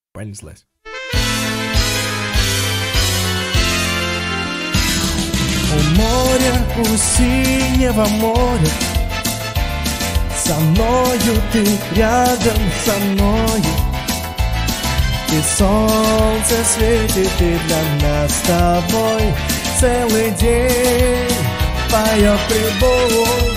Понеслась. У моря, у синего моря, со мною ты, рядом со мною, и солнце светит, и для нас с тобой целый день поет прибой.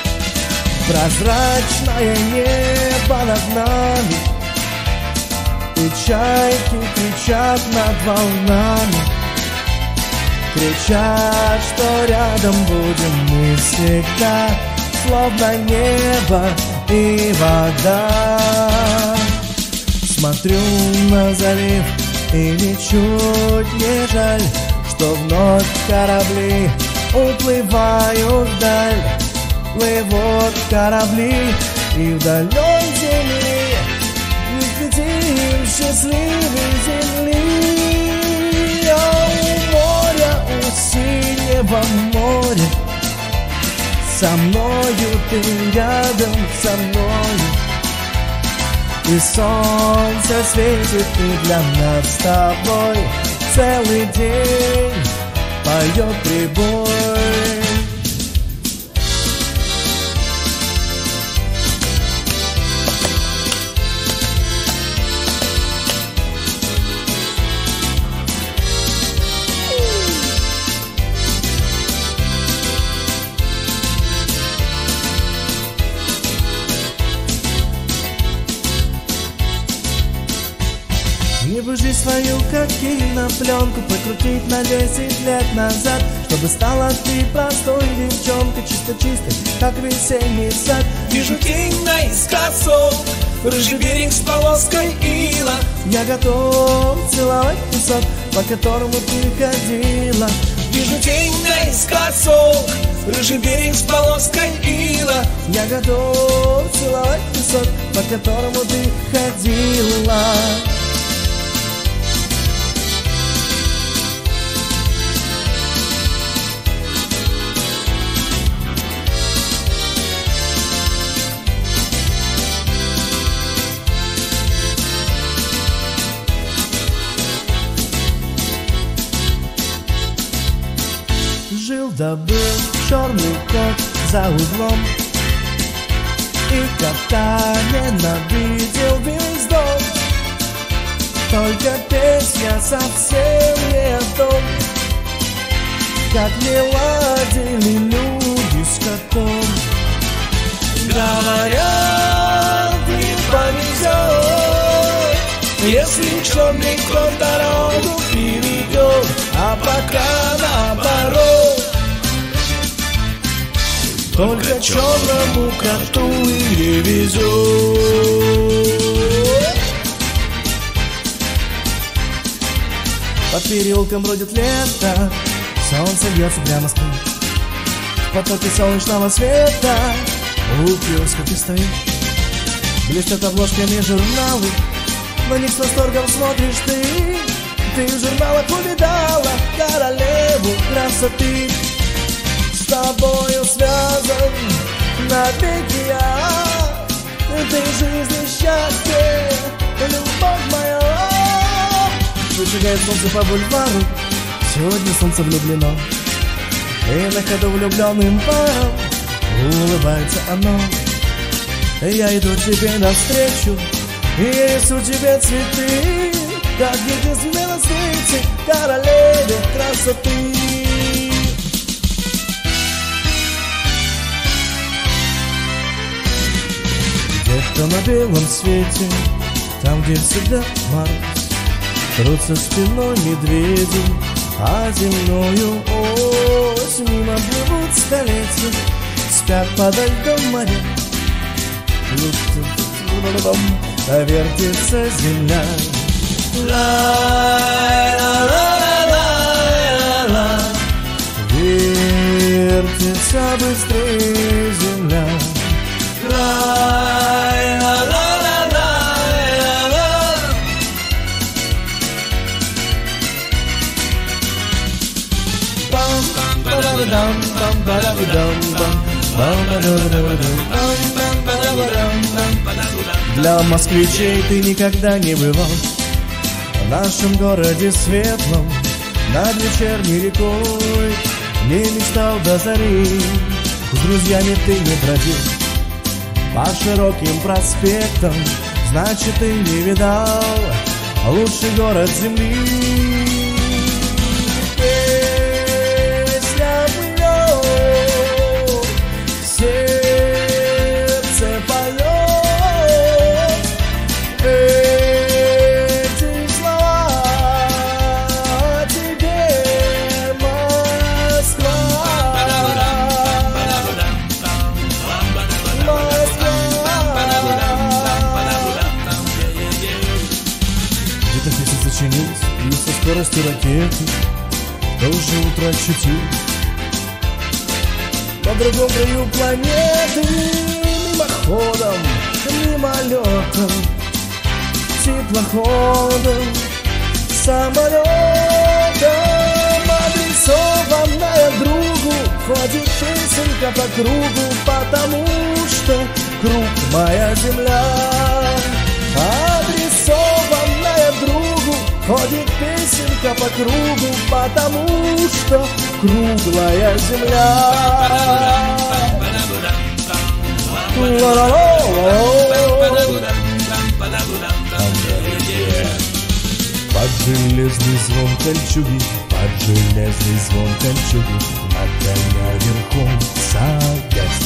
Прозрачное небо над нами, и чайки кричат над волнами, кричат, что рядом будем мы всегда, словно небо и вода. Смотрю на залив, и ничуть не жаль, что вновь корабли уплывают вдаль. Плывут корабли, и вдалёй земли летим счастливой земли. А у моря, у синего моря, со мною ты, рядом со мною, и солнце светит, и для нас с тобой целый день поет прибой. Не бы жизнь свою, как кинопленку, покрутить на 10 лет назад, чтобы стала ты простой девчонкой, чисто-чистой, как весенний сад. Вижу тень наискосок, рыжий берег с полоской ила. Я готов целовать песок, по которому ты ходила. Вижу тень наискосок, рыжий берег с полоской ила. Я готов целовать песок, по которому ты ходила. Жил-да был черный кот за углом, и кота ненавидел весь дом. Только песня совсем не о том, как не ладили люди с котом. Говорят, не повезет, если черный кот дорогу перейдет, а пока наоборот. Только черному коту и не везет. По переулкам бродит лето, солнце бьется прямо с крыш. В потоке солнечного света у киоска ты стоишь. Блестят обложками журналы, на них с восторгом смотришь ты. Ты в журналах увидала королеву красоты. С тобою связан навеки я, этой жизни счастье, любовь моя. Выжигает солнце по бульвару, сегодня солнце влюблено, и на ходу влюбленным паром улыбается оно. Я иду тебе навстречу, и несу тебе цветы, как единственной на свете королеве красоты. Где-то на белом свете, там, где всегда мороз, трутся спиной медведи, а земною ось мимо плывут столетия, спят подо льдом моря. Вертится земля. Ла-ла-ла-ла-ла-ла. Вертится быстрее земля. Ла-ла-ла-ла-ла-ла. Для москвичей ты никогда не бывал, В нашем городе светлом над вечерней рекой не мечтал до зари, с друзьями ты не бродил по широким проспектам, значит ты не видал лучший город земли. Песня поет, сердце поет эти слова тебе, Москва. Где-то песня сочинилась и со скоростью ракеты до уже утра очутилась на другом краю планеты. Мимоходом, мимолетом, теплоходом, самолетом, адресованная другу, ходит песенка по кругу, потому что круг моя земля. Адресованная другу, ходит песенка по кругу, потому что круглая земля. Под железный звон кольчуги, под железный звон кольчуги, на коня верхом садясь.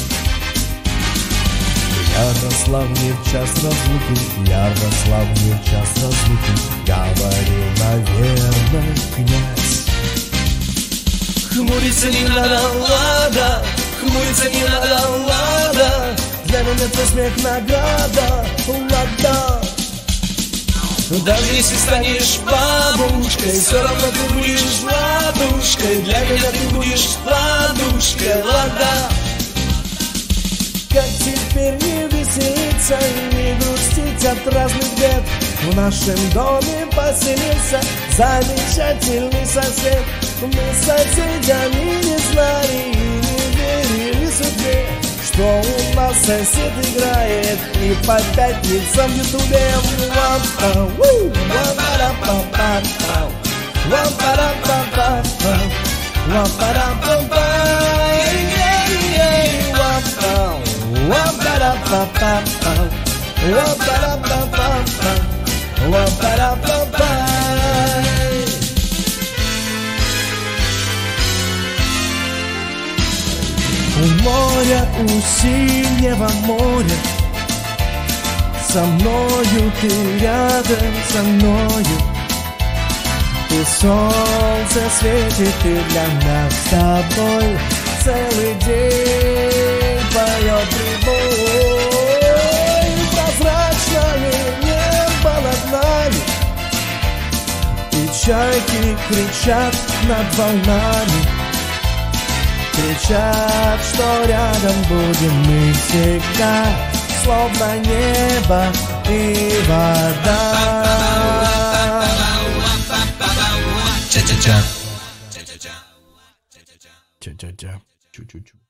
Ярославне в час разлуки, Ярославне в час разлуки, говорил, наверное, князь. Хмуриться не надо, ладно, хмуриться не надо, ладно, для меня твой смех награда, ладно. Даже если станешь бабушкой, все равно ты будешь ладушкой, для меня ты будешь ладушкой, ладно. Как теперь не веселиться и не грустить от разных бед? В нашем доме поселился замечательный сосед. Мы с соседями не знали и не верили судьбе, что у нас сосед играет и по пятницам в ютубе. У моря, у синего моря, со мною ты рядом, со мною. И солнце светит, и для нас с тобой целый день поет прибой. Прозрачное небо над нами, и чайки кричат над волнами, кричат, что рядом будем мы всегда, словно небо и вода. Ча-ча-ча. Ча-ча-ча. Чу-чу-чу.